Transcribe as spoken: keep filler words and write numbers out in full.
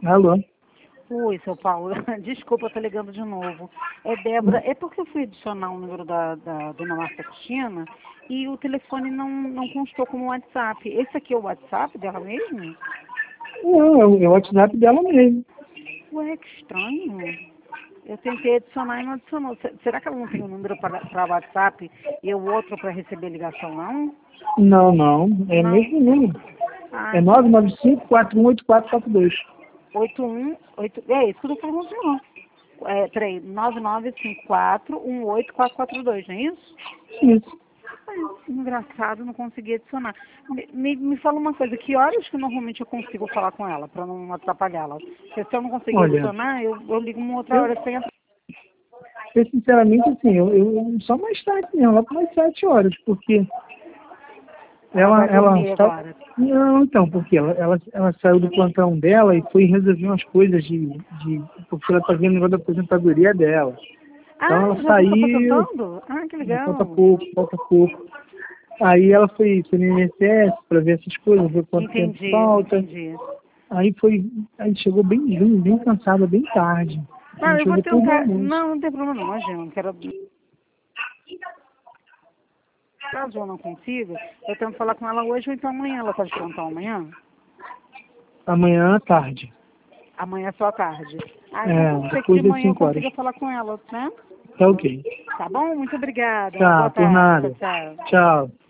Alô? Oi, seu Paulo. Desculpa, eu tô ligando de novo. É Débora. É porque eu fui adicionar o número da, da dona Marta Cristina e o telefone não, não constou como WhatsApp. Esse aqui é o WhatsApp dela mesmo? Não, é o é o WhatsApp dela mesmo. Ué, que estranho. Eu tentei adicionar e não adicionou. Se- Será que ela não tem um número para WhatsApp e o outro para receber ligação, não? Não, não. É o Não. mesmo número. Ah, É então nove nove cinco, quatro um oito quatro quatro dois. oito um oito. É isso que eu tô falando, não. É, peraí, nove nove cinco quatro um oito quatro quatro dois, não é isso? Isso. É, engraçado, não consegui adicionar. Me, me, me fala uma coisa, que horas que normalmente eu consigo falar com ela, para não atrapalhá-la? Porque se eu não conseguir Olha, adicionar, eu, eu ligo uma outra eu, hora sem atrapalhar. eu sinceramente, assim, eu, eu só mais tarde mesmo, lá para umas sete horas, porque Ela ela, vai ela dormir está... agora. Não, então, porque ela, ela, ela saiu do plantão dela e foi resolver umas coisas de... de porque ela está vendo o negócio da aposentadoria dela. Então ela Ah, já está se saiu, aposentando? Ah, que falta legal. pouco, falta pouco. Aí ela foi, foi no I N S S para ver essas coisas, ver quanto tempo Entendi, falta. entendi. Aí foi, aí chegou bem, bem, bem cansada, bem tarde. A Não, gente eu foi vou depois do tentar. almoço. Não, não tem problema não, imagina, não quero. Caso eu não consiga, eu tento falar com ela hoje ou então amanhã. Ela tá de plantão amanhã? Amanhã à tarde. Amanhã é só à tarde. Ah, então pode É, ser que de depois das manhã eu cinco horas. consiga falar com ela, né? Tá ok. Tá bom? Muito obrigada. Uma Tá, boa por tarde. Tchau, nada. tchau. Tchau.